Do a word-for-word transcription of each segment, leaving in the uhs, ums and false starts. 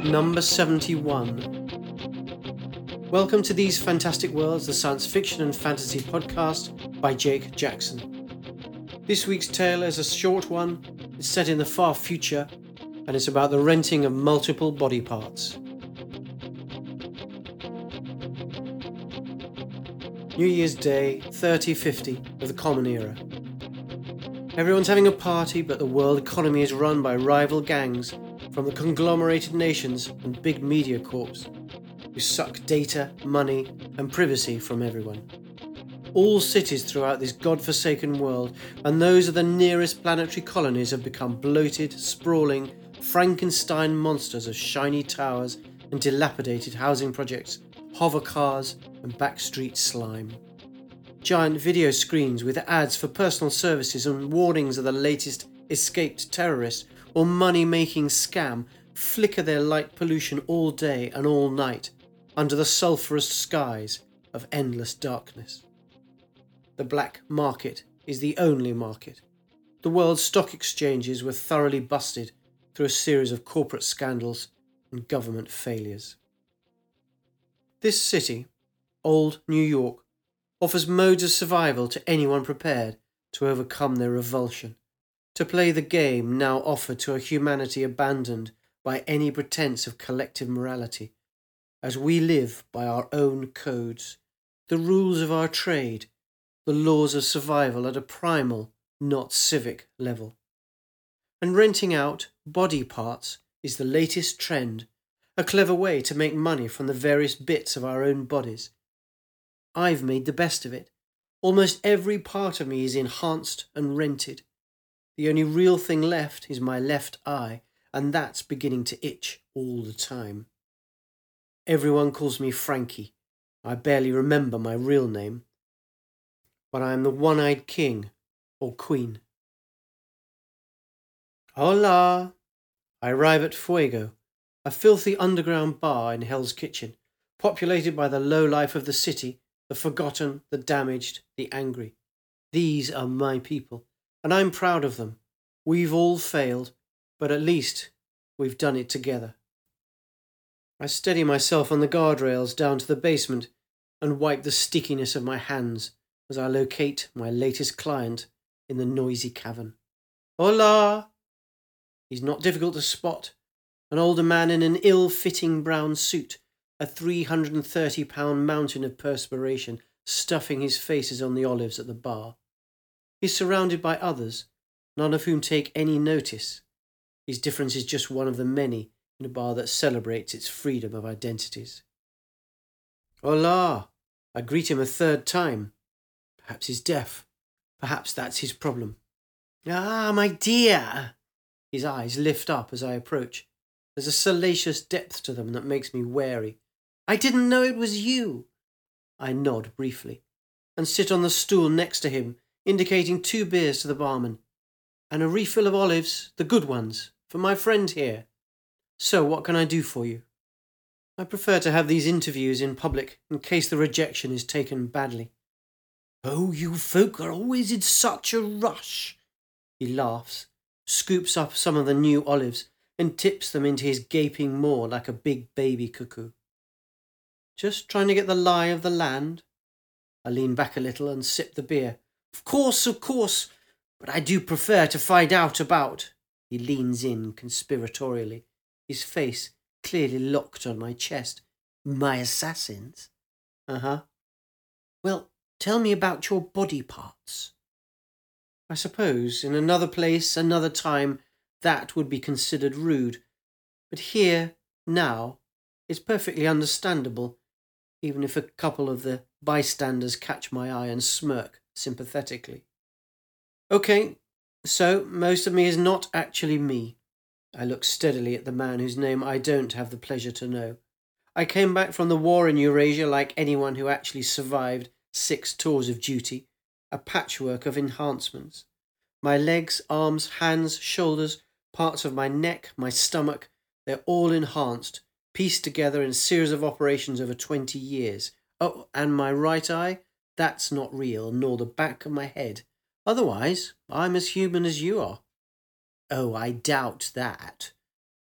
Number seventy-one. Welcome to These Fantastic Worlds, the science fiction and fantasy podcast by Jake Jackson. This week's tale is a short one. It's set in the far future, and it's about the renting of multiple body parts. New Year's Day, thirty fifty of the Common Era. Everyone's having a party, but the world economy is run by rival gangs from the conglomerated nations and big media corps who suck data, money and privacy from everyone. All cities throughout this godforsaken world and those of the nearest planetary colonies have become bloated, sprawling, Frankenstein monsters of shiny towers and dilapidated housing projects, hover cars and backstreet slime. Giant video screens with ads for personal services and warnings of the latest escaped terrorist or money-making scam flicker their light pollution all day and all night under the sulphurous skies of endless darkness. The black market is the only market. The world's stock exchanges were thoroughly busted through a series of corporate scandals and government failures. This city, old New York, offers modes of survival to anyone prepared to overcome their revulsion, to play the game now offered to a humanity abandoned by any pretense of collective morality, as we live by our own codes, the rules of our trade, the laws of survival at a primal, not civic level. And renting out body parts is the latest trend, a clever way to make money from the various bits of our own bodies. I've made the best of it. Almost every part of me is enhanced and rented. The only real thing left is my left eye, and that's beginning to itch all the time. Everyone calls me Frankie. I barely remember my real name. But I am the one-eyed king, or queen. Hola! I arrive at Fuego, a filthy underground bar in Hell's Kitchen, populated by the lowlife of the city, the forgotten, the damaged, the angry. These are my people, and I'm proud of them. We've all failed, but at least we've done it together. I steady myself on the guardrails down to the basement and wipe the stickiness of my hands as I locate my latest client in the noisy cavern. Hola! He's not difficult to spot. An older man in an ill-fitting brown suit, a three hundred thirty pound mountain of perspiration stuffing his faces on the olives at the bar. He's surrounded by others, none of whom take any notice. His difference is just one of the many in a bar that celebrates its freedom of identities. Hola! I greet him a third time. Perhaps he's deaf. Perhaps that's his problem. Ah, my dear! His eyes lift up as I approach. There's a salacious depth to them that makes me wary. I didn't know it was you. I nod briefly and sit on the stool next to him, indicating two beers to the barman. And a refill of olives, the good ones, for my friend here. So what can I do for you? I prefer to have these interviews in public in case the rejection is taken badly. Oh, you folk are always in such a rush. He laughs, scoops up some of the new olives and tips them into his gaping maw like a big baby cuckoo. Just trying to get the lie of the land? I lean back a little and sip the beer. Of course, of course, but I do prefer to find out about... He leans in conspiratorially, his face clearly locked on my chest. My assassins? Uh-huh. Well, tell me about your body parts. I suppose in another place, another time, that would be considered rude. But here, now, it's perfectly understandable, even if a couple of the bystanders catch my eye and smirk sympathetically. Okay, so most of me is not actually me. I look steadily at the man whose name I don't have the pleasure to know. I came back from the war in Eurasia like anyone who actually survived six tours of duty, a patchwork of enhancements. My legs, arms, hands, shoulders, parts of my neck, my stomach, they're all enhanced, pieced together in a series of operations over twenty years. Oh, and my right eye? That's not real, nor the back of my head. Otherwise, I'm as human as you are. Oh, I doubt that.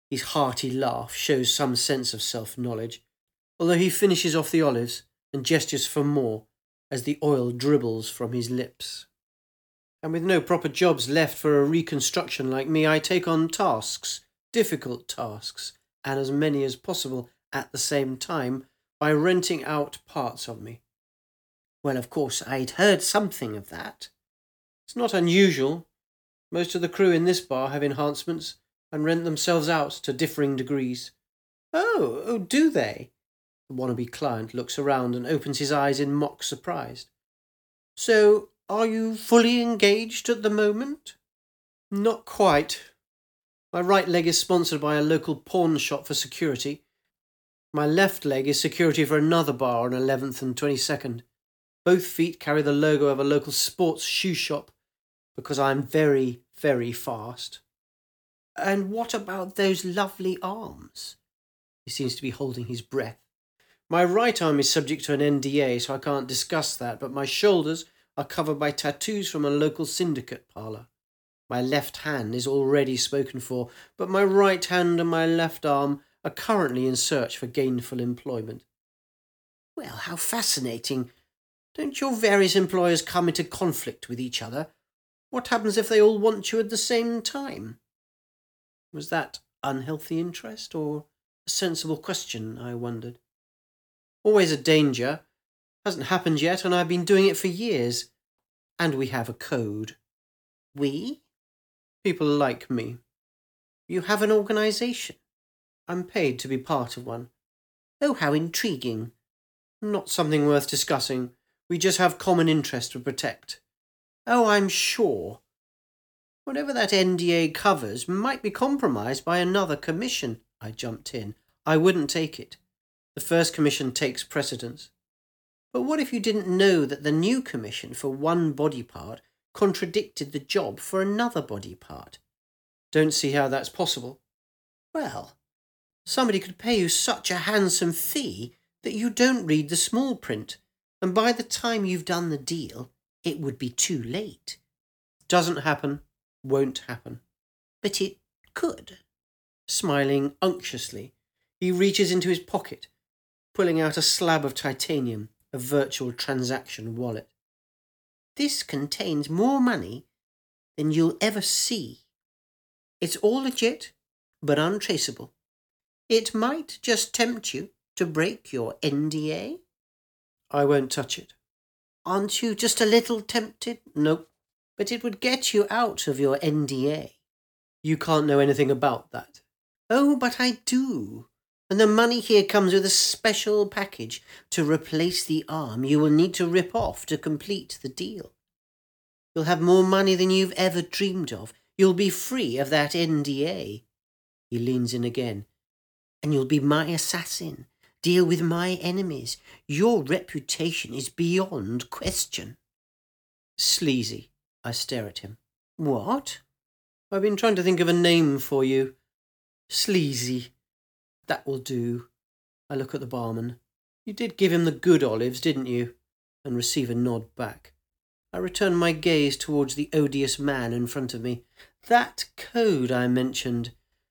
His hearty laugh shows some sense of self-knowledge, although he finishes off the olives and gestures for more as the oil dribbles from his lips. And with no proper jobs left for a reconstruction like me, I take on tasks, difficult tasks, and as many as possible at the same time by renting out parts of me. Well, of course, I'd heard something of that. It's not unusual. Most of the crew in this bar have enhancements and rent themselves out to differing degrees. Oh, oh, do they? The wannabe client looks around and opens his eyes in mock surprise. So, are you fully engaged at the moment? Not quite. My right leg is sponsored by a local pawn shop for security. My left leg is security for another bar on eleventh and twenty-second. Both feet carry the logo of a local sports shoe shop because I'm very, very fast. And what about those lovely arms? He seems to be holding his breath. My right arm is subject to an N D A, so I can't discuss that, but my shoulders are covered by tattoos from a local syndicate parlour. My left hand is already spoken for, but my right hand and my left arm are currently in search for gainful employment. Well, how fascinating. Don't your various employers come into conflict with each other? What happens if they all want you at the same time? Was that unhealthy interest or a sensible question, I wondered. Always a danger. Hasn't happened yet, and I've been doing it for years. And we have a code. We? People like me. You have an organisation? I'm paid to be part of one. Oh, how intriguing. Not something worth discussing. We just have common interest to protect. Oh, I'm sure. Whatever that N D A covers might be compromised by another commission. I jumped in. I wouldn't take it. The first commission takes precedence. But what if you didn't know that the new commission for one body part contradicted the job for another body part? Don't see how that's possible. Well, somebody could pay you such a handsome fee that you don't read the small print, and by the time you've done the deal, it would be too late. Doesn't happen. Won't happen. But it could. Smiling unctuously, he reaches into his pocket, pulling out a slab of titanium, a virtual transaction wallet. This contains more money than you'll ever see. It's all legit, but untraceable. It might just tempt you to break your N D A. I won't touch it. Aren't you just a little tempted? Nope. But it would get you out of your N D A. You can't know anything about that. Oh, but I do. And the money here comes with a special package to replace the arm you will need to rip off to complete the deal. You'll have more money than you've ever dreamed of. You'll be free of that N D A. He leans in again. And you'll be my assassin. Deal with my enemies. Your reputation is beyond question. Sleazy. I stare at him. What? I've been trying to think of a name for you. Sleazy. That will do. I look at the barman. You did give him the good olives, didn't you? And receive a nod back. I return my gaze towards the odious man in front of me. That code I mentioned.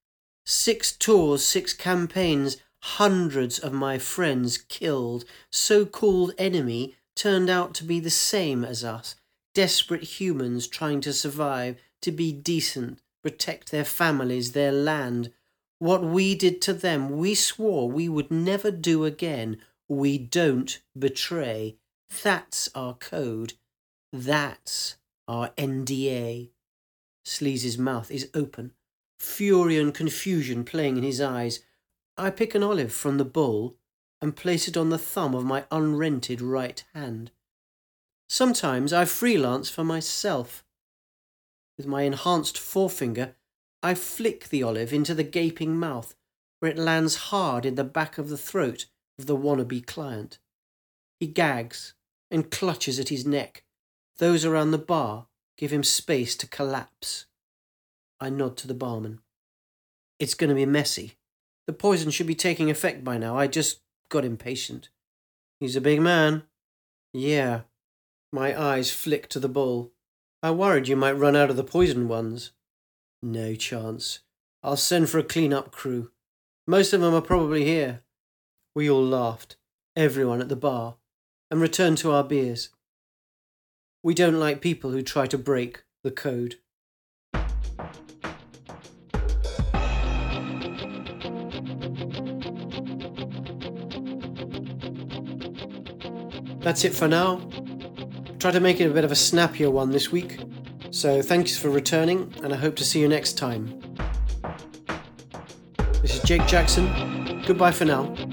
Six tours, six campaigns, hundreds of my friends killed. So-called enemy turned out to be the same as us. Desperate humans trying to survive, to be decent, protect their families, their land. What we did to them, we swore we would never do again. We don't betray. That's our code. That's our N D A. Sleazy's mouth is open, fury and confusion playing in his eyes. I pick an olive from the bowl and place it on the thumb of my unrented right hand. Sometimes I freelance for myself. With my enhanced forefinger, I flick the olive into the gaping mouth, where it lands hard in the back of the throat of the wannabe client. He gags and clutches at his neck. Those around the bar give him space to collapse. I nod to the barman. It's going to be messy. The poison should be taking effect by now. I just got impatient. He's a big man. Yeah. My eyes flick to the bowl. I worried you might run out of the poisoned ones. No chance. I'll send for a clean-up crew. Most of them are probably here." We all laughed, everyone at the bar, and returned to our beers. We don't like people who try to break the code. That's it for now. Try to make it a bit of a snappier one this week. So thanks for returning, and I hope to see you next time. This is Jake Jackson. Goodbye for now.